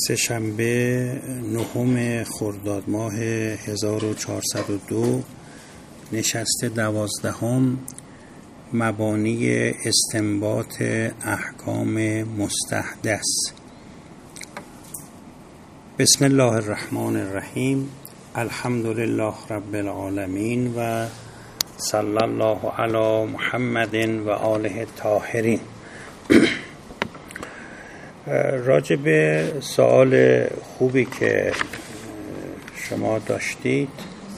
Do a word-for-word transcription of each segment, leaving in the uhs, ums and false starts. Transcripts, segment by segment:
سه‌شنبه نهم خرداد ماه هزار و چهارصد و دو، نشست دوازدهم، مبانی استنباط احکام مستحدث. بسم الله الرحمن الرحیم. الحمد لله رب العالمین و صلی الله علی محمد و آله الطاهرین. راجع به سوال خوبی که شما داشتید،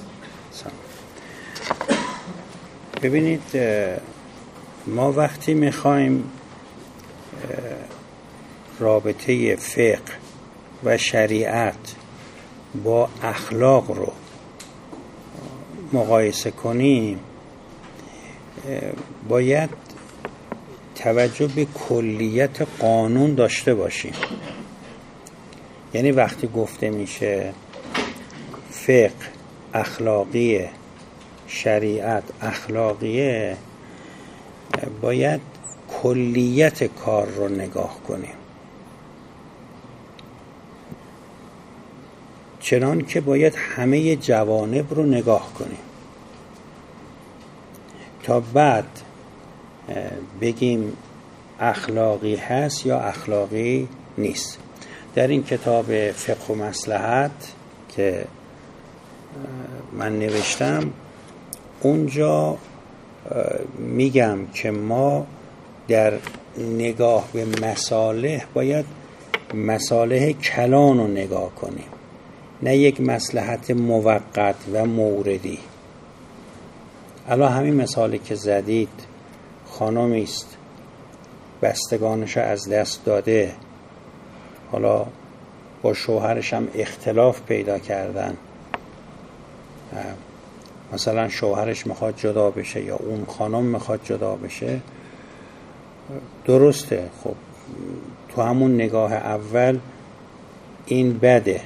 ببینید ما وقتی میخوایم رابطه فقه و شریعت با اخلاق رو مقایسه کنیم، باید توجه به کلیت قانون داشته باشیم. یعنی وقتی گفته میشه فقه اخلاقیه، شریعت اخلاقیه، باید کلیت کار رو نگاه کنیم، چنان که باید همه جوانب رو نگاه کنیم تا بعد بگیم اخلاقی هست یا اخلاقی نیست. در این کتاب فقه و مصلحت که من نوشتم، اونجا میگم که ما در نگاه به مصالح باید مصالح کلان رو نگاه کنیم، نه یک مصلحت موقت و موردی. الان همین مثالی که زدید، خانمی است بستگانش از دست داده، حالا با شوهرش هم اختلاف پیدا کردن، مثلا شوهرش میخواد جدا بشه یا اون خانم میخواد جدا بشه، درسته. خب تو همون نگاه اول این بده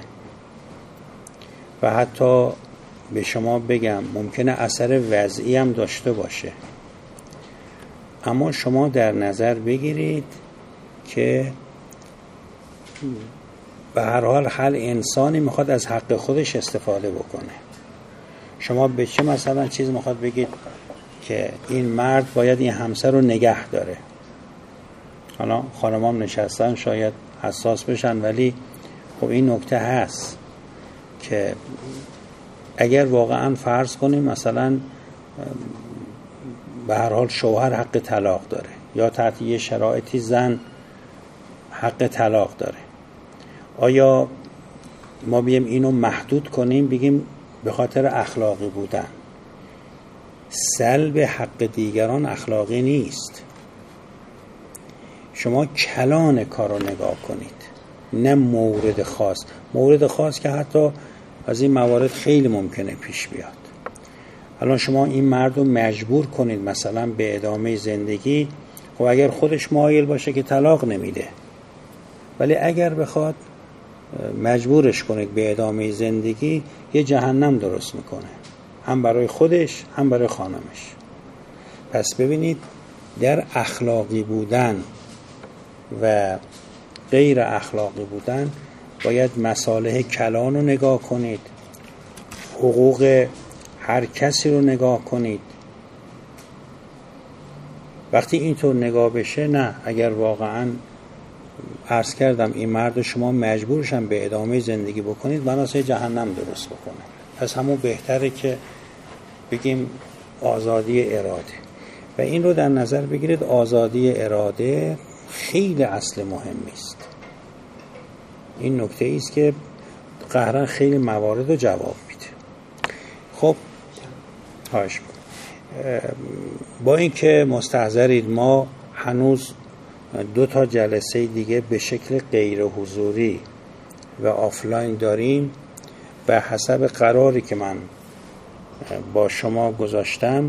و حتی به شما بگم ممکنه اثر وضعی هم داشته باشه، اما شما در نظر بگیرید که به هر حال هر انسانی میخواد از حق خودش استفاده بکنه. شما به چه مثلا چیز میخواد بگید که این مرد باید این همسر رو نگه داره؟ حالا خانمام نشستن شاید حساس بشن، ولی خب این نکته هست که اگر واقعا فرض کنیم مثلا به هر حال شوهر حق طلاق داره یا تحت یه شرایطی زن حق طلاق داره، آیا ما بیم اینو محدود کنیم بگیم به خاطر اخلاقی بودن؟ سلب حق دیگران اخلاقی نیست. شما کلان کار رو نگاه کنید، نه مورد خاص. مورد خاص که حتی از این موارد خیلی ممکنه پیش بیاد. الان شما این مرد رو مجبور کنید مثلا به ادامه زندگی، خب اگر خودش مایل باشه که طلاق نمیده، ولی اگر بخواد مجبورش کنید به ادامه زندگی، یه جهنم درست میکنه، هم برای خودش هم برای خانمش. پس ببینید در اخلاقی بودن و غیر اخلاقی بودن باید مصالح کلان رو نگاه کنید، حقوق هر کسی رو نگاه کنید. وقتی اینطور نگاه بشه، نه اگر واقعا عرض کردم این مرد شما مجبورشن به ادامه زندگی بکنید، بناسه جهنم درست بکنه. پس همون بهتره که بگیم آزادی اراده. و این رو در نظر بگیرید، آزادی اراده خیلی اصل مهمی است. این نکته ای است که قهرن خیلی موارد رو جواب میده. خب هاش با اینکه مستحضرید ما هنوز دو تا جلسه دیگه به شکل غیر حضوری و آفلاین داریم، به حسب قراری که من با شما گذاشتم،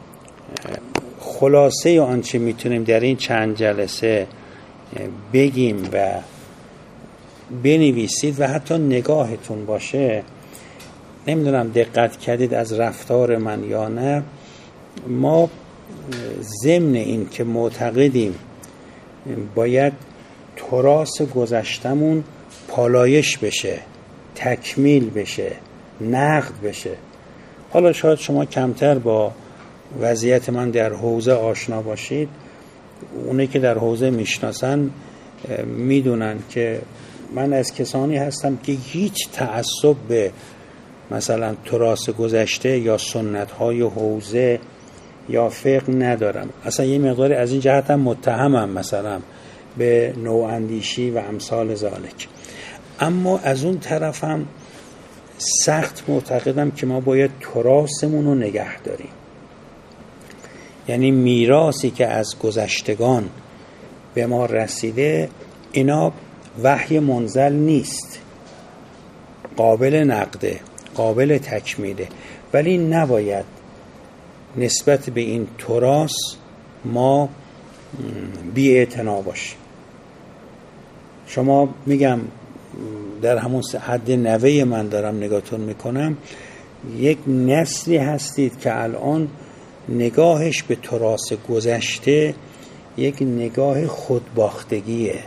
خلاصه آنچه میتونیم در این چند جلسه بگیم و بنویسید و حتی نگاهتون باشه. نمیدونم دقت کردید از رفتار من یا نه، ما ضمن این که معتقدیم باید تراث گذشتمون پالایش بشه، تکمیل بشه، نقد بشه. حالا شاید شما کمتر با وضعیت من در حوزه آشنا باشید، اونایی که در حوزه میشناسن میدونن که من از کسانی هستم که هیچ تعصب به مثلا تراث گذشته یا سنت‌های حوزه یا فقه ندارم. اصلا یه مقداری از این جهت هم متهمم مثلا به نواندیشی و امثال ذالک. اما از اون طرفم سخت معتقدم که ما باید تراثمون رو نگه داریم. یعنی میراثی که از گذشتگان به ما رسیده، اینا وحی منزل نیست، قابل نقده، قابل تکمیله، ولی نباید نسبت به این تراث ما بی‌اعتنا باشیم. شما میگم در همون حد نوه من دارم نگاهتون میکنم، یک نسلی هستید که الان نگاهش به تراث گذشته یک نگاه خودباختگیه.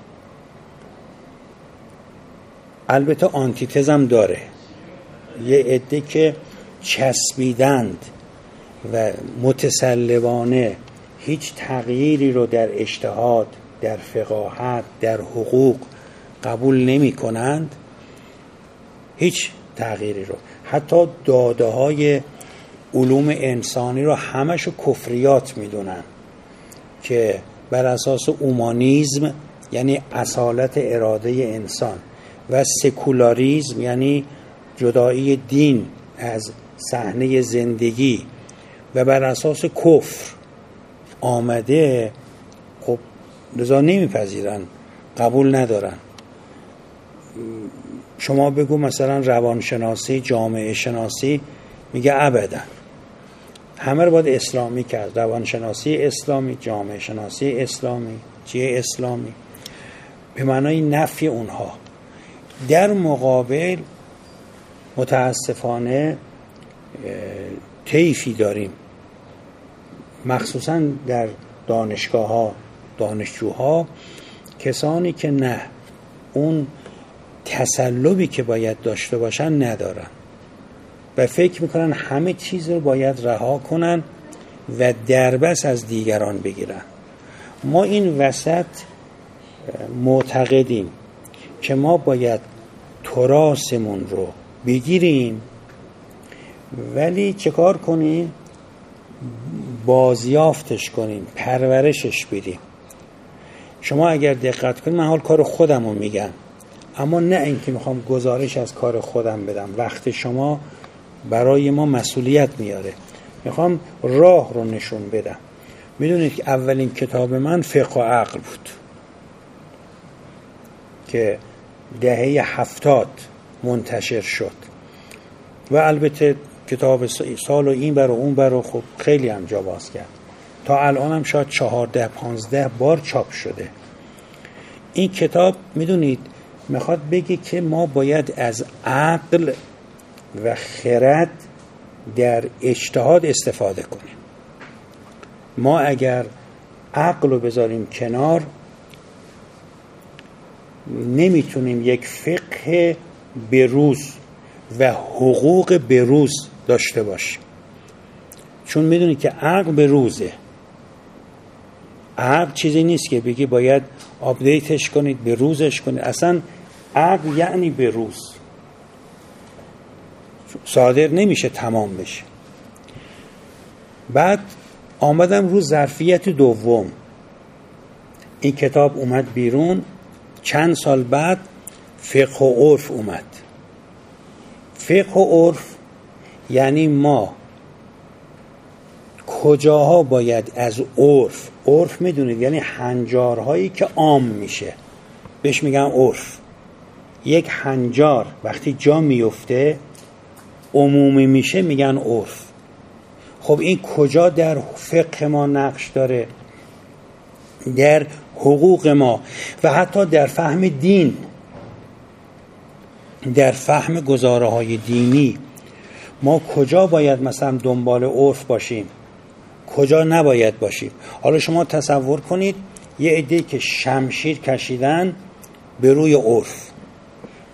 البته آنتیتزم داره، یه عده که چسبیدند و متسلبانه هیچ تغییری رو در اجتهاد، در فقاهت، در حقوق قبول نمی کنند، هیچ تغییری رو، حتی داده های علوم انسانی رو همشو کفریات می دونن که بر اساس اومانیزم یعنی اصالت اراده انسان و سکولاریزم یعنی جدایی دین از صحنه زندگی و بر اساس کفر آمده، خب لذا نمیپذیرن، قبول ندارن. شما بگو مثلا روانشناسی، جامعه شناسی، میگه ابدا همه رو باید اسلامی کرد، روانشناسی اسلامی، جامعه شناسی اسلامی، چیه اسلامی، به معنای نفی اونها. در مقابل متاسفانه طیفی داریم، مخصوصا در دانشگاه ها، دانشجوها، کسانی که نه اون تسلبی که باید داشته باشن ندارن و فکر میکنن همه چیز رو باید رها کنن و دربست از دیگران بگیرن. ما این وسط معتقدیم که ما باید تراثمون رو بگیریم، ولی چه کار کنیم؟ بازیافتش کنیم، پرورشش بدیم. شما اگر دقت کنید، من حال کار خودم رو میگم، اما نه اینکه میخوام گزارش از کار خودم بدم، وقت شما برای ما مسئولیت میاره، میخوام راه رو نشون بدم. میدونید که اولین کتاب من فقه و عقل بود که دهه هفتاد منتشر شد و البته کتاب سال و این بر و اون بر و خب خیلی هم جا باز کرد، تا الان هم شاید چهارده پانزده بار چاپ شده. این کتاب میدونید میخواد بگه که ما باید از عقل و خرد در اجتهاد استفاده کنیم. ما اگر عقل رو بذاریم کنار، نمیتونیم یک فقه بروز و حقوق بروز داشته باشیم، چون میدونید که عقل بروزه. عقل چیزی نیست که بگی باید آپدیتش کنید، بروزش کنید. اصلا عقل یعنی بروز، صادر نمیشه تمام بشه. بعد آمدم رو ظرفیت دوم، این کتاب اومد بیرون. چند سال بعد فقه و عرف اومد. فقه و عرف یعنی ما کجاها باید از عرف، عرف میدونید یعنی هنجارهایی که عام میشه، بهش میگن عرف. یک هنجار وقتی جا میفته عمومی میشه میگن عرف. خب این کجا در فقه ما نقش داره؟ در حقوق ما و حتی در فهم دین، در فهم گزاره های دینی. ما کجا باید مثلا دنبال عرف باشیم، کجا نباید باشیم. حالا شما تصور کنید یه عده که شمشیر کشیدن به روی عرف،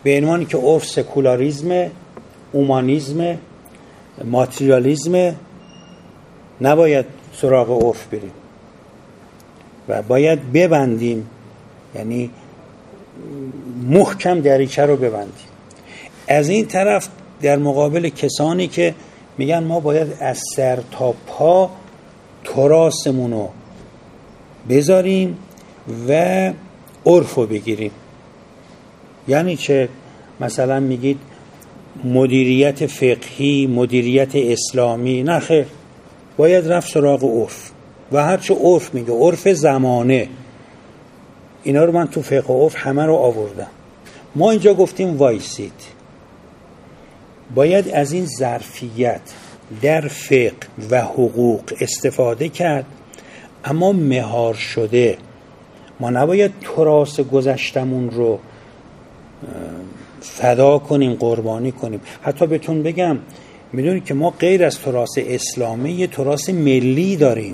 به عنوانی که عرف سکولاریزم، اومانیزم، ماتریالیزم، نباید سراغ عرف بریم و باید ببندیم، یعنی محکم دریچه رو ببندیم. از این طرف در مقابل کسانی که میگن ما باید از سر تا پا تراثمون رو بذاریم و عرف رو بگیریم. یعنی چه؟ مثلا میگید مدیریت فقهی، مدیریت اسلامی. نه خیر، باید رفت سراغ عرف و هرچه عرف میگه، عرف زمانه، اینا رو من تو فقه و عرف همه رو آوردم. ما اینجا گفتیم وایسید، باید از این ظرفیت در فقه و حقوق استفاده کرد، اما مهار شده. ما نباید تراث گذشتمون رو فدا کنیم، قربانی کنیم. حتی بهتون بگم، میدونید که ما غیر از تراث اسلامی یه تراث ملی داریم.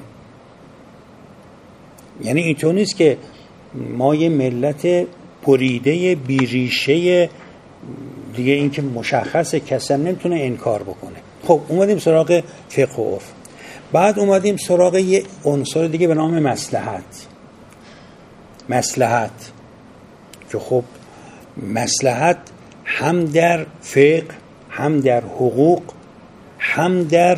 یعنی اینطور نیست که ما یه ملت پریده بیریشه دیگه، این که مشخصه کسی نمیتونه انکار بکنه. خب اومدیم سراغ فقه و عرف، بعد اومدیم سراغ یه عنصر دیگه به نام مصلحت. مصلحت که خب مصلحت هم در فقه، هم در حقوق، هم در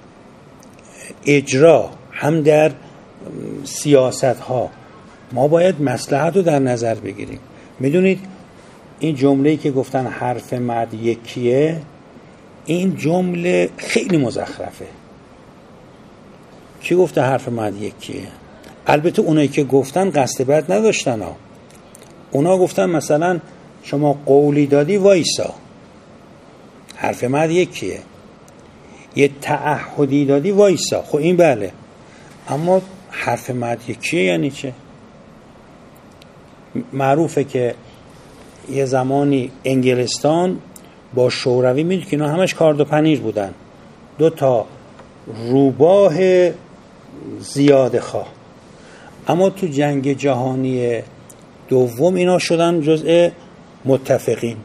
اجرا، هم در سیاست ها ما باید مصلحت رو در نظر بگیریم. میدونید این جمله‌ای که گفتن حرف مرد یکیه، این جمله خیلی مزخرفه. کی گفته حرف مرد یکیه؟ البته اونایی که گفتن قصد بد نداشتن ها. اونا گفتن مثلا شما قولی دادی وایسا، حرف مرد یکیه. یه تعهدی دادی وایسا، خب این بله، اما حرف مرد یکیه یعنی چه؟ معروفه که یه زمانی انگلستان با شوروی، میدونید که اینا همش کارد و پنیر بودن، دو تا روباه زیاده خواه، اما تو جنگ جهانی دوم اینا شدن جزء متفقین.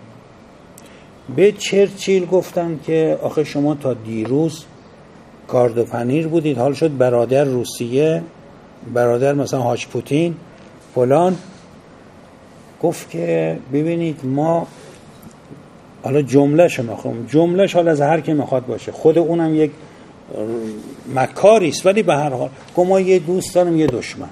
به چرچیل گفتن که آخه شما تا دیروز کارد و پنیر بودید، حال شد برادر روسیه، برادر مثلا حاج پوتین فلان. گفت که ببینید ما، حالا جمله‌شو میخوام، جمله‌ش حالا از هر کی میخواد باشه، خود اونم یک مکاریست، ولی به هر حال ما یه دوست داریم یه دشمن.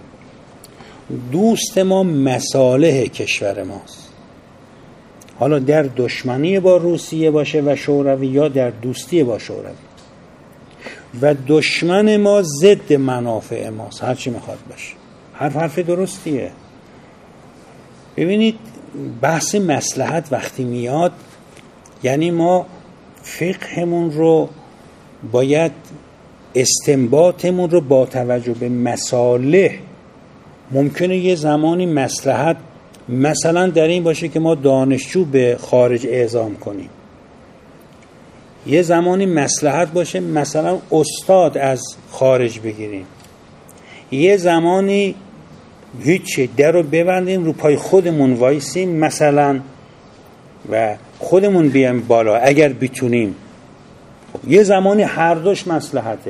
دوست ما مصالح کشور ماست، حالا در دشمنی با روسیه باشه و شوروی یا در دوستی با شوروی، و دشمن ما ضد منافع ماست، هر چی میخواد باشه. حرف حرف درستیه. ببینید بحث مصلحت وقتی میاد، یعنی ما فقهمون رو باید، استنباطمون رو با توجه به مصالح، ممکنه یه زمانی مصلحت مثلا در این باشه که ما دانشجو به خارج اعزام کنیم، یه زمانی مصلحت باشه مثلا استاد از خارج بگیریم، یه زمانی هیچی، در رو ببندیم رو پای خودمون وایسیم مثلا و خودمون بیایم بالا اگر بتونیم. یه زمانی هر دوش مصلحته.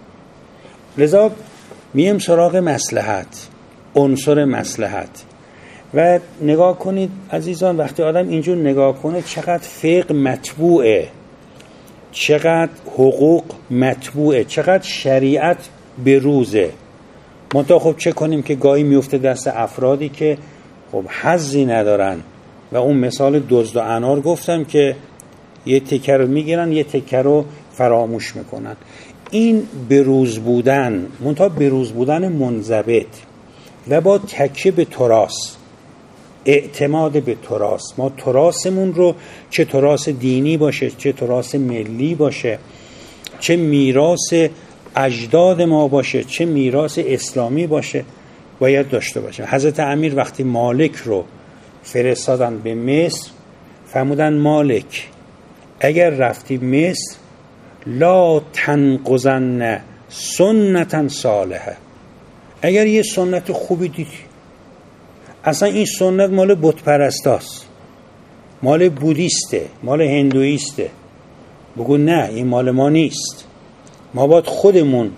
لذا میم سراغ مصلحت، عنصر مصلحت. و نگاه کنید عزیزان، وقتی آدم اینجور نگاه کنه چقدر فقه مطبوعه، چقدر حقوق مطبوعه، چقدر شریعت به روزه. منتها خب چه کنیم که گاهی میفته دست افرادی که خب حظی ندارن، و اون مثال دزد و انار گفتم که یه تکه رو میگیرن یه تکه رو فراموش میکنن. این بروز بودن، منتها بروز بودن منضبط و با تکیه به تراث، اعتماد به تراث. ما تراثمون رو، چه تراث دینی باشه، چه تراث ملی باشه، چه میراث اجداد ما باشه، چه میراث اسلامی باشه، باید داشته باشه. حضرت امیر وقتی مالک رو فرستادن به مصر، فرمودن مالک اگر رفتی مصر لا تنقضن سنتا صالحه، اگر یه سنت خوبی دیدی، اصلا این سنت مال بت پرستاست، مال بودیسته، مال هندویسته. بگو نه، این مال ما نیست. ما باید خودمون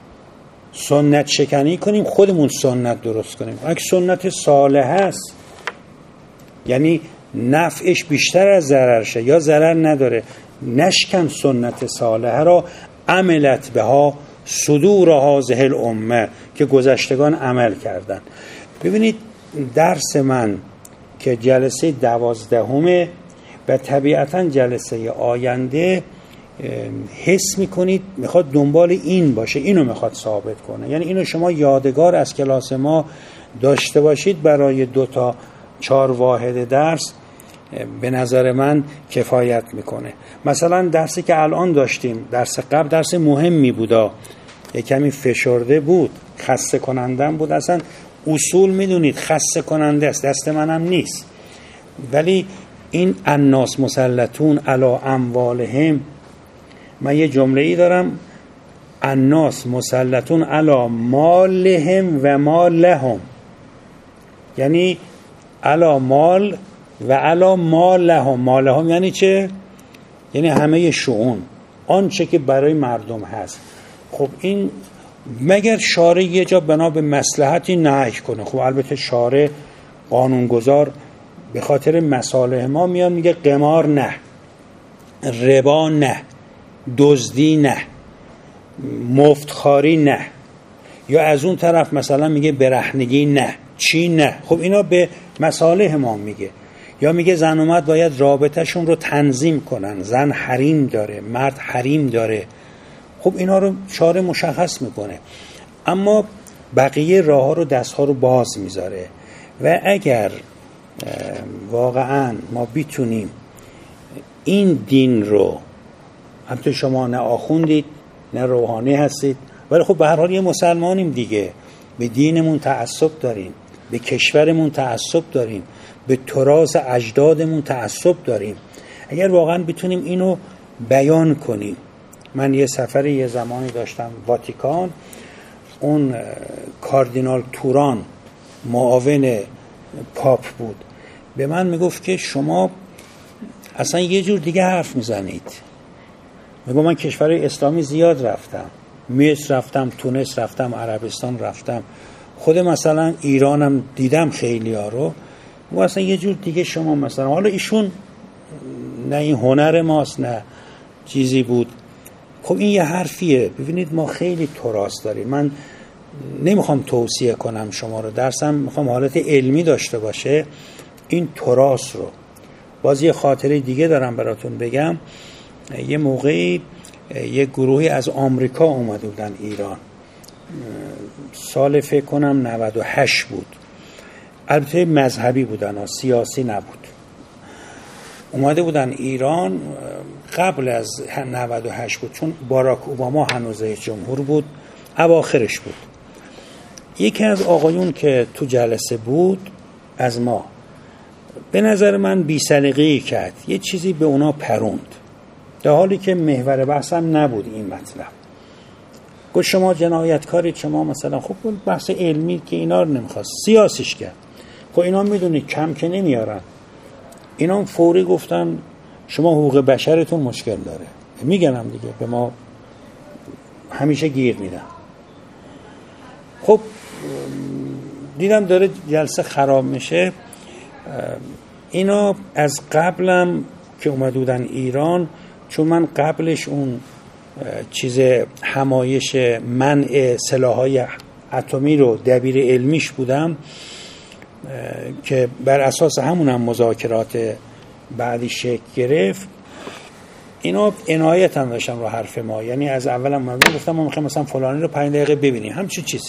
سنت شکنی کنیم، خودمون سنت درست کنیم. اگه سنت صالح هست یعنی نفعش بیشتر از ضررشه یا ضرر نداره، نشکن سنت صالحه را. عملت بها صدور هذه الامه، که گذشتگان عمل کردن. ببینید درس من که جلسه دوازدهمه و طبیعتا جلسه آینده حس میکنید میخواد دنبال این باشه، اینو میخواد ثابت کنه. یعنی اینو شما یادگار از کلاس ما داشته باشید برای دو تا چهار واحد درس، به نظر من کفایت میکنه. مثلا درسی که الان داشتیم، درس قبل درس مهمی بودا، یک کمی فشرده بود، خسته کنندم بود. اصلا اصول میدونید خسته کننده است، دست منم نیست. ولی این الناس مسلطون علی اموالهم، من یه جمله ای دارم، الناس مسلطون علی مالهم و مالهم، یعنی علی مال و علی مالهم. مالهم یعنی چه؟ یعنی همه شؤون، آنچه که برای مردم هست. خب این مگر شارع یه جا بنا به مصلحتی نهی کنه؟ خب البته شارع قانونگذار به خاطر مصالح ما میاد میگه قمار نه، ربا نه، دزدی نه، مفتخاری نه، یا از اون طرف مثلا میگه برهنگی نه، چی نه. خب اینا به مصالح ما میگه. یا میگه زن و مرد باید رابطهشون رو تنظیم کنن، زن حریم داره، مرد حریم داره. خب اینا رو شارع مشخص میکنه، اما بقیه راه ها رو دست ها رو باز میذاره. و اگر واقعا ما بیتونیم این دین رو، همطور شما نه آخوندید نه روحانی هستید، ولی خب به هر حال یه مسلمانیم دیگه، به دینمون تعصب داریم، به کشورمون تعصب داریم، به تراث اجدادمون تعصب داریم. اگر واقعا بتونیم اینو بیان کنیم. من یه سفر یه زمانی داشتم واتیکان، اون کاردینال توران معاون پاپ بود، به من میگفت که شما اصلا یه جور دیگه حرف میزنید. میگم من کشورهای اسلامی زیاد رفتم، مصر رفتم، تونس رفتم، عربستان رفتم، خود مثلا ایرانم دیدم خیلی ها رو. و اصلا یه جور دیگه شما مثلا، حالا ایشون نه این هنر ماست نه چیزی بود. خب این یه حرفیه. ببینید ما خیلی تراث داریم. من نمیخوام توصیه کنم شما رو، درسم میخوام حالت علمی داشته باشه. این تراث رو باز یه خاطره دیگه دارم براتون بگم. یه موقعی یه گروهی از آمریکا اومده بودن ایران، سال فکر کنم نود و هشت بود. البته مذهبی بودن، سیاسی نبود. اومده بودن ایران قبل از نود و هشت بود، چون باراک اوباما هنوز رئیس جمهور بود، اواخرش بود. یکی از آقایون که تو جلسه بود از ما، به نظر من بی‌سلیقه‌ای کرد، یه چیزی به اونا پروند، در حالی که محور بحثم نبود این مطلب. گفت شما جنایتکارید، شما مثلا. خب بحث علمی که اینا رو نمیخواست، سیاسیش کرد. خب اینا میدونید کم که نمیارن. اینا فوری گفتن شما حقوق بشرتون مشکل داره. میگنم دیگه، به ما همیشه گیر میدن. خب دیدم داره جلسه خراب میشه. اینا از قبلم که اومده بودن ایران، چون من قبلش اون چیز همایش منع سلاح‌های اتمی رو دبیر علمیش بودم که بر اساس همونم مذاکرات بعدی شکل گرفت. اینا عنایت هم داشتن رو حرف ما، یعنی از اولم من گفتم ما میخوایم مثلا فلانی رو پنج دقیقه ببینیم، همچین چیزی.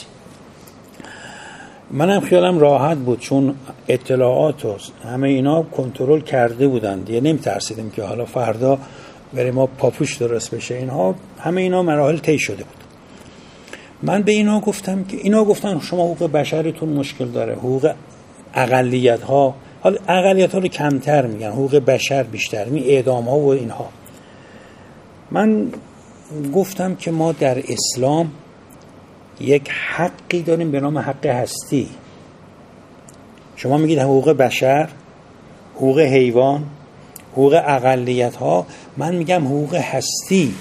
منم خیالم راحت بود، چون اطلاعات و همه اینا کنترل کرده بودن دیگه، نمیترسیدیم که حالا فردا بریم ما پاپوش درست بشه. اینها همه اینا مراحل طی شده بود. من به اینا گفتم که اینا گفتن شما حقوق بشرتون مشکل داره، حقوق اقلیت ها، حالا اقلیت ها رو کمتر میگن، حقوق بشر بیشتر، می اعدام ها و اینها. من گفتم که ما در اسلام یک حقی داریم به نام حق هستی. شما میگید حقوق بشر، حقوق حیوان، حقوق اقلیت ها، من میگم حقوق هستی.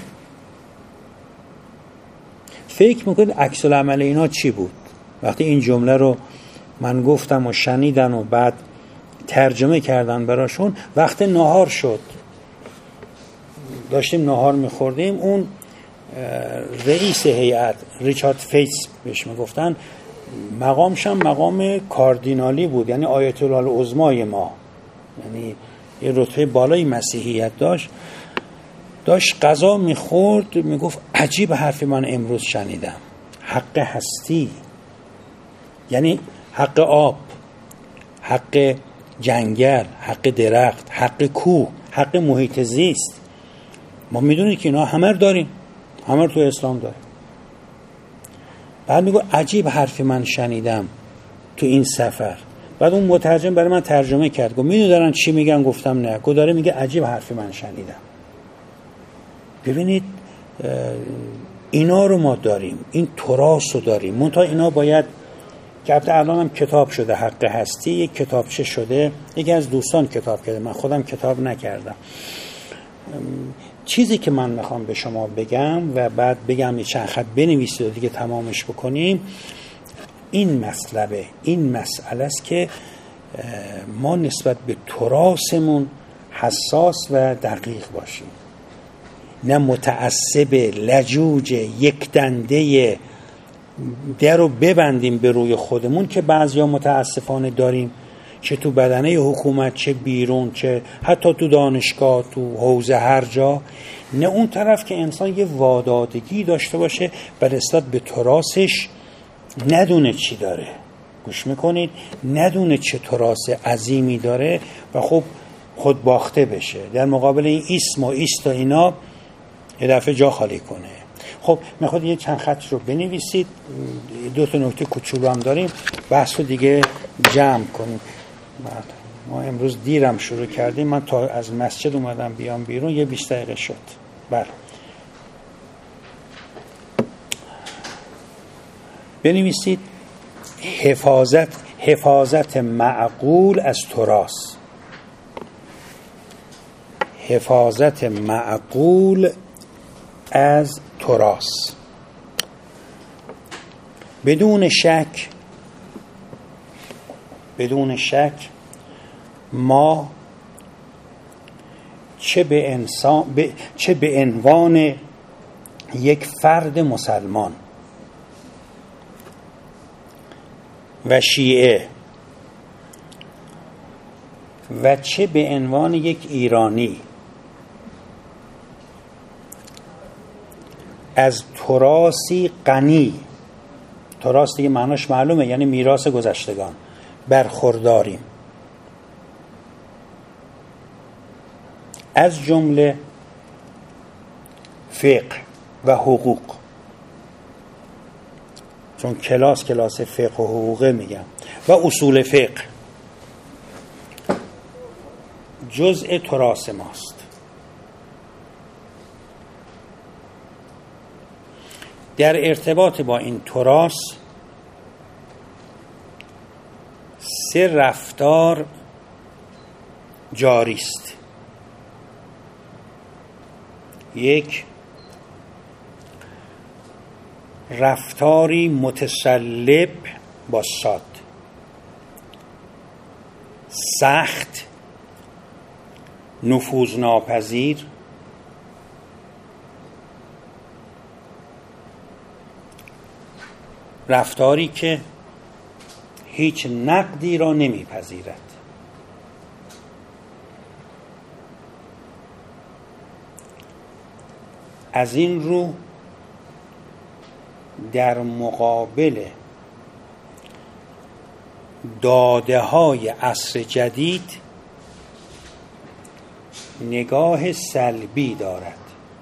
فکر میکنید عکس العمل اینا چی بود وقتی این جمله رو من گفتم و شنیدن و بعد ترجمه کردن براشون؟ وقت نهار شد، داشتیم نهار میخوردیم، اون رئیس هیئت ریچارد فیتس بهش میگفتن، مقامش هم مقام کاردینالی بود، یعنی آیت الله العظمای ما، یعنی یه رتبه بالای مسیحیت داشت. داشت غذا میخورد، میگفت عجیب حرفی من امروز شنیدم، حق هستی، یعنی حق آب، حق جنگل، حق درخت، حق کوه، حق محیط زیست. ما میدونید که اینا همه رو داریم، همه رو تو اسلام داریم. بعد میگو عجیب حرفی من شنیدم تو این سفر. بعد اون مترجم برای من ترجمه کرد، گفت میدونی دارن چی میگن؟ گفتم نه. گفت داره میگه عجیب حرفی من شنیدم. ببینید اینا رو ما داریم، این تراث رو داریم، منتها اینا باید که البته الان هم کتاب شده، حق هستی یک کتابچه شده، یکی از دوستان کتاب کرده، من خودم کتاب نکردم. چیزی که من میخوام به شما بگم و بعد بگم یه چند خط بنویسید و دیگه تمامش بکنیم، این مسئله این مسئله است که ما نسبت به تراثمون حساس و دقیق باشیم، نه متعصب لجوج یک دنده در رو ببندیم به روی خودمون که بعضیا متاسفانه داریم، چه تو بدنه حکومت، چه بیرون، چه حتی تو دانشگاه، تو حوزه، هر جا. نه اون طرف که انسان یه وادادگی داشته باشه و نسبت به تراثش ندونه چی داره. گوش میکنید؟ ندونه چه تراث عظیمی داره و خب خود باخته بشه در مقابل این اسم و ایست و اینا، یه دفعه جا خالی کنه. خب میخواد یه چند خط رو بنویسید، دو تا نکته کوچولو هم داریم، بحث رو دیگه جمع کنیم. ما امروز دیرم شروع کردیم، من تا از مسجد اومدم بیام بیرون یه بیست دقیقه شد. بله بنویسید حفاظت حفاظت معقول از تراث. حفاظت معقول از تراث. بدون شک بدون شک ما چه به انسان ب... چه به عنوان یک فرد مسلمان و شیعه و چه به عنوان یک ایرانی از تراثی غنی، تراث دیگه معناش معلومه، یعنی میراث گذشتگان، برخورداریم، از جمله فقه و حقوق. چون کلاس کلاس فقه و حقوقه میگم، و اصول فقه جزء تراث ماست. در ارتباط با این تراث سه رفتار جاری است. یک، رفتاری متسلب با ساد، سخت، نفوذناپذیر، رفتاری که هیچ نقدی را نمیپذیرد. از این رو در مقابل داده های عصر جدید نگاه سلبی دارد.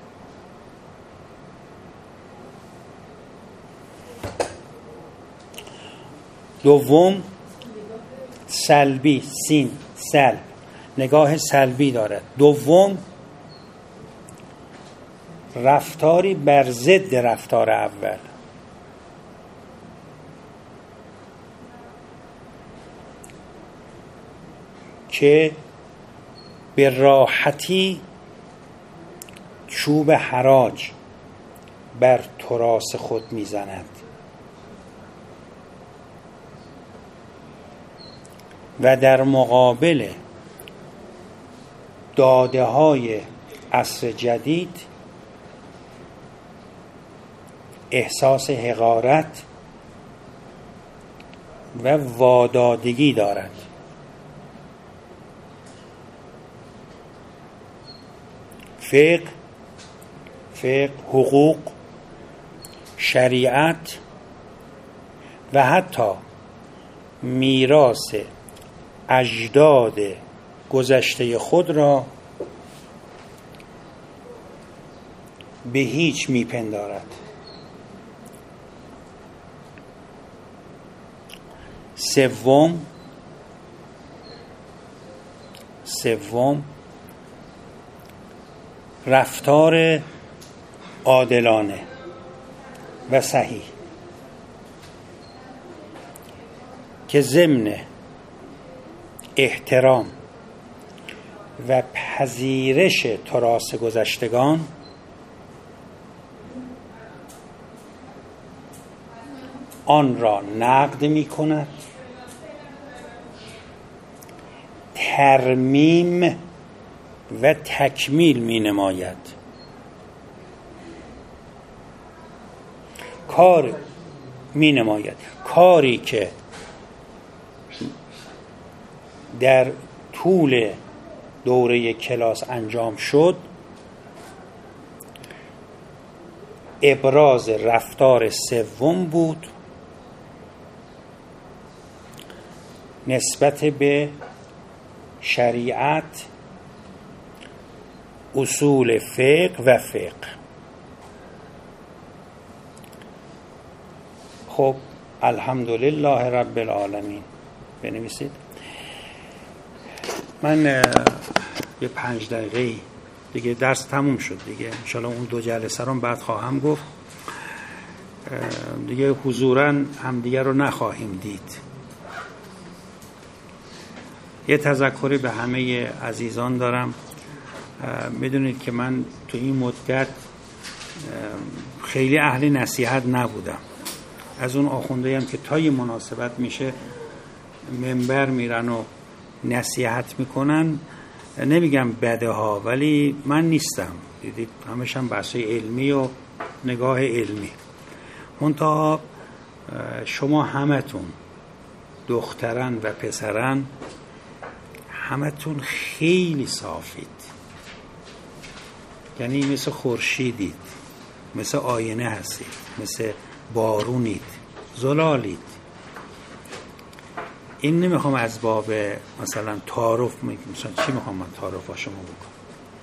دوم، سلبی، سین، سلب، نگاه سلبی دارد. دوم، رفتاری بر ضد رفتار اول. که به راحتی چوب حراج بر تراس خود میزند و در مقابل داده های عصر جدید احساس حقارت و وادادگی دارد. فقه، فقه، حقوق، شریعت و حتی میراث اجداد گذشته خود را به هیچ میپندارد. سوم سوم رفتار عادلانه و صحیح که ضمن احترام و پذیرش تراث گذشتگان آن را نقد می کند، ترمیم و تکمیل می نماید. کار می نماید کاری که در طول دوره کلاس انجام شد ابراز رفتار سوم بود نسبت به شریعت، اصول فقه و فقه. خب الحمدلله رب العالمین بنویسید. من یه پنج دقیقه دیگه درس تموم شد دیگه، انشاءالله اون دو جلسه رو بعد خواهم گفت دیگه، حضوراً همدیگه رو نخواهیم دید. یه تذکری به همه عزیزان دارم. میدونید که من تو این مدت خیلی اهل نصیحت نبودم. از اون آخونده هم که تا یه مناسبت میشه منبر میرن و نصیحت میکنن، نمیگم بده ها، ولی من نیستم. دیدید همش هم بحثای علمی و نگاه علمی. منتها شما همتون دختران و پسران همتون خیلی صافید، یعنی مثل خورشیدید، مثل آینه هستید، مثل بارونید، زلالید. این نمیخوام از باب مثلا تعارف، مثلا چی میخوام من تعارف با شما بکنم،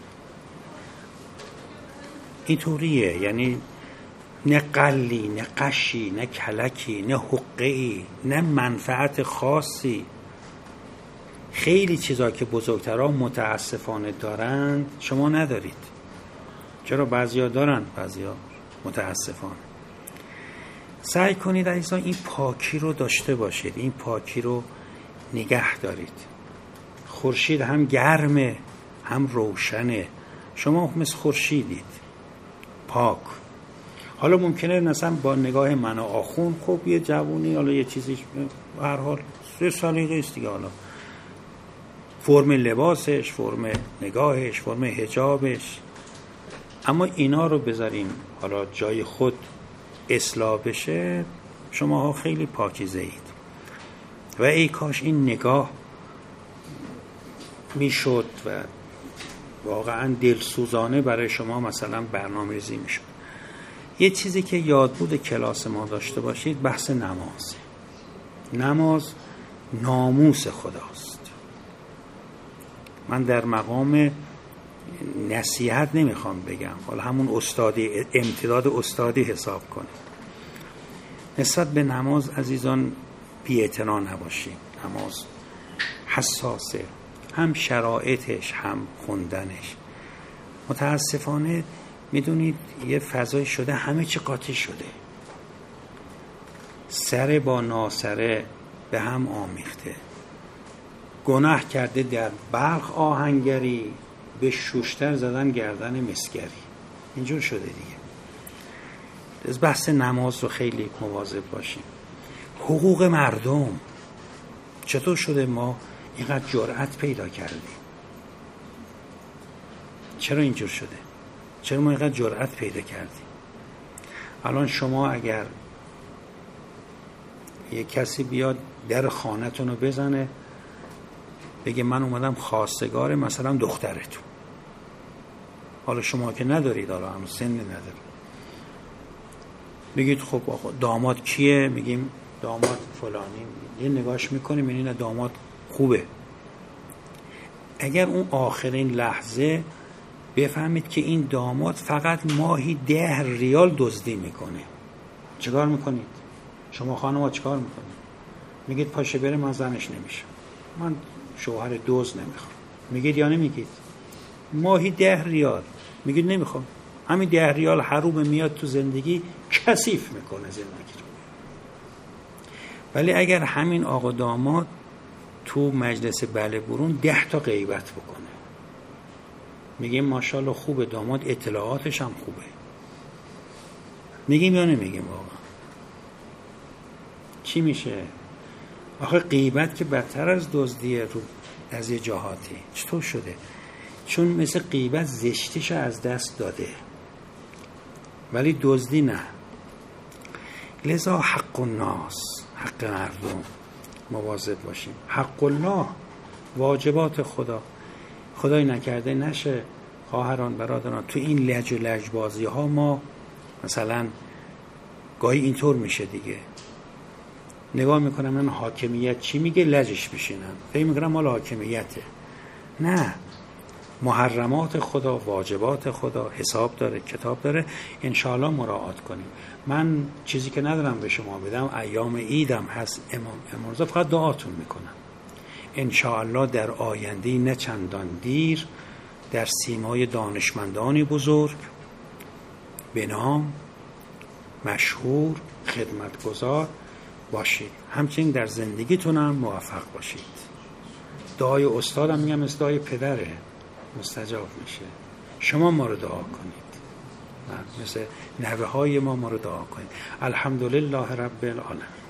اینطوریه. یعنی نه قلی، نه قشی، نه کلکی، نه حقه‌ای، نه منفعت خاصی. خیلی چیزا که بزرگترها متاسفانه دارند شما ندارید. چرا؟ بعضیا دارن، بعضیا متاسفانه. سعی کنید عزیزان این پاکی رو داشته باشید، این پاکی رو نگه دارید. خورشید هم گرمه هم روشنه، شما مثل خورشیدید، پاک. حالا ممکنه مثلا با نگاه من آخون خب یه جوونی حالا یه چیزی هر حال سه سالگی است دیگه، حالا فرم لباسش، فرم نگاهش، فرم حجابش، اما اینا رو بذاریم حالا جای خود اصلاح بشه، شماها خیلی پاکیزه اید. و ای کاش این نگاه میشد و واقعا دلسوزانه برای شما مثلا برنامه‌ریزی میشد. یه چیزی که یادبود کلاس ما داشته باشید بحث نماز. نماز ناموس خداست. من در مقام نصیحت نمیخوام بگم، حالا همون استادی، امتداد استادی حساب کنید. نسبت به نماز عزیزان بی‌اعتنا نباشید. نماز حساسه، هم شرایطش هم خوندنش. متاسفانه میدونید یه فضای شده همه چی قاطی شده، سر با ناسره به هم آمیخته، گناه کرده در بلخ آهنگری، به شوشتر زدن گردن مسگری. اینجور شده دیگه. از بحث نماز رو خیلی مواظب باشیم. حقوق مردم، چطور شده ما اینقدر جرأت پیدا کردیم؟ چرا اینجور شده؟ چرا ما اینقدر جرأت پیدا کردیم؟ الان شما اگر یک کسی بیاد در خانه‌تون رو بزنه بگه من اومدم خواستگار مثلا دخترتون، حالا شما که ندارید، حالا هم سن ندارید، بگید خب آقا داماد کیه؟ میگیم داماد فلانی. یه نگاش میکنیم این داماد خوبه. اگر اون آخرین لحظه بفهمید که این داماد فقط ماهی ده ریال دزدی میکنه، چیکار میکنید؟ شما خانم‌ها چیکار میکنید؟ میگید پاشه بره، من زنش نمیشم، من شوهر دزد نمیخوام. میگید یا نمیگید؟ ماهی ده ریال میگید نمیخوام. همین ده ریال حروم میاد تو زندگی، کثیف میکنه زندگی رو. ولی اگر همین آقا داماد تو مجلس بله برون ده تا غیبت بکنه، میگیم ماشاءالله خوبه داماد، اطلاعاتش هم خوبه، میگیم یا نمیگیم؟ واقعا چی میشه؟ آخه غیبت که بدتر از دزدیه رو از یه جهاتی. چطور شده؟ چون مثل غیبت زشتیش از دست داده، ولی دزدی نه. لذا حق الناس، حق مردم مواظب باشیم. حق الله، واجبات خدا. خدای نکرده نشه خواهران برادران تو این لج و لجبازی ها ما مثلا گاهی اینطور میشه دیگه، نگاه میکنم من حاکمیت چی میگه، لجش بشینم، فکر میکنم مال حاکمیته. نه، محرمات خدا، واجبات خدا حساب داره، کتاب داره، انشاءالله مراعات کنیم. من چیزی که ندارم به شما بدم، ایام عیدم هست، امام امروز فقط دعاتون میکنم انشاءالله در آینده نه چندان دیر در سیمای دانشمندانی بزرگ به نام مشهور خدمتگزار باشید، همچنین در زندگیتون هم موفق باشید. دعای استادم میگم مثل دعای پدره، مستجاب میشه. شما ما رو دعا کنید، مثل نوه های ما ما رو دعا کنید. الحمدلله رب العالمین.